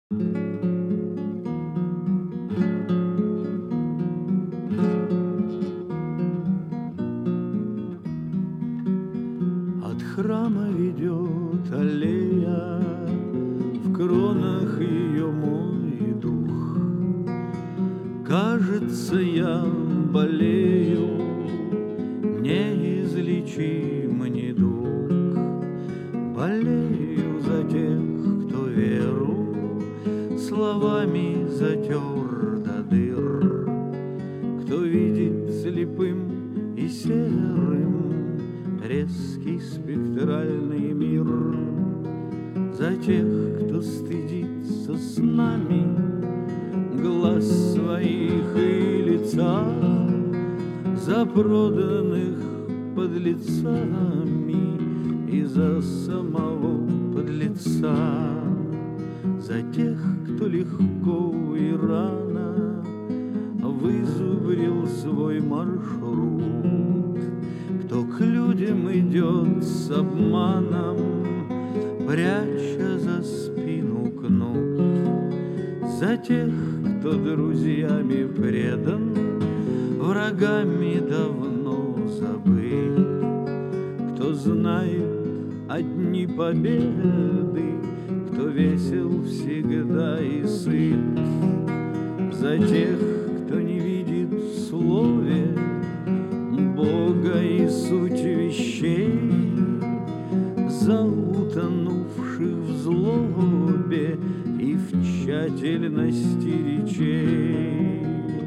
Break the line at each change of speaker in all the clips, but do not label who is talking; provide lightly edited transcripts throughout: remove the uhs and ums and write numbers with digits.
От храма ведет аллея, в кронах ее мой дух. Кажется, я болею, неизлечим недуг. Болею за тех, кто веру словами затер до дыр, кто видит слепым и серым резкий спектральный мир. За тех, кто стыдится с нами глаз своих и лица, за проданных подлецами и за самого подлеца, за тех, кто легко и рано вызубрил свой маршрут, кто к людям идет с обманом, пряча за спину кнут, за тех, кто друзьями предан, врагами давно забыт, кто знает одни победы, кто весел всегда и сыт, за тех, кто не видит в слове Бога и суть вещей, за утонувших в злобе и в тщательности речей.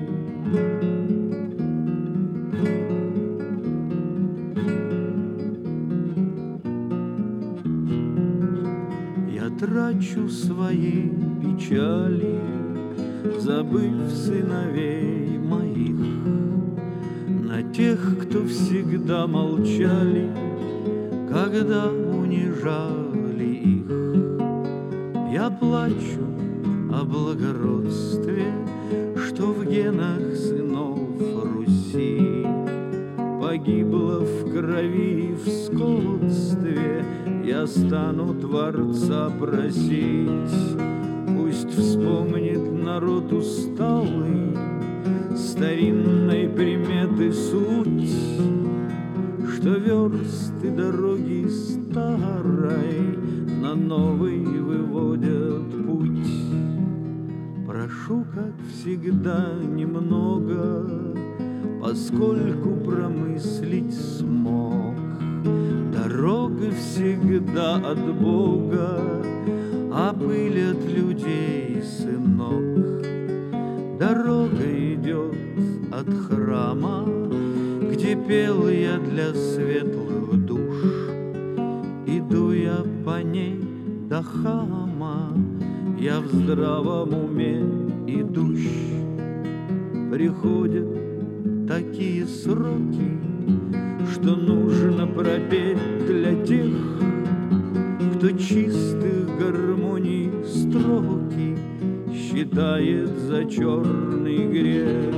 Я трачу свои печали, забыв сыновей моих, на тех, кто всегда молчали, когда унижали их. Я плачу о благородстве, что в генах сынов Руси погибло в крови и в скотстве. Я стану Творца просить, пусть вспомнит народ усталый старинной приметы суть, что версты дороги старой на новый выводят путь. Прошу, как всегда, немного, поскольку промыслить смог. Дорога всегда от Бога, а пыль от людей, сынок. Дорога идет от храма, где пел я для светлых душ. Иду я по ней до хама, я в здравом уме идущ. Приходят такие сроки, что нужно пропеть для тех, кто чистых гармоний строки считает за черный грех.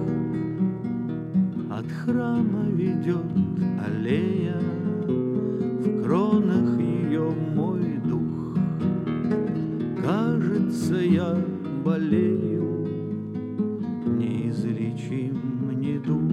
От храма ведет аллея, в кронах ее мой дух. Кажется, я болею, неизлечим недуг.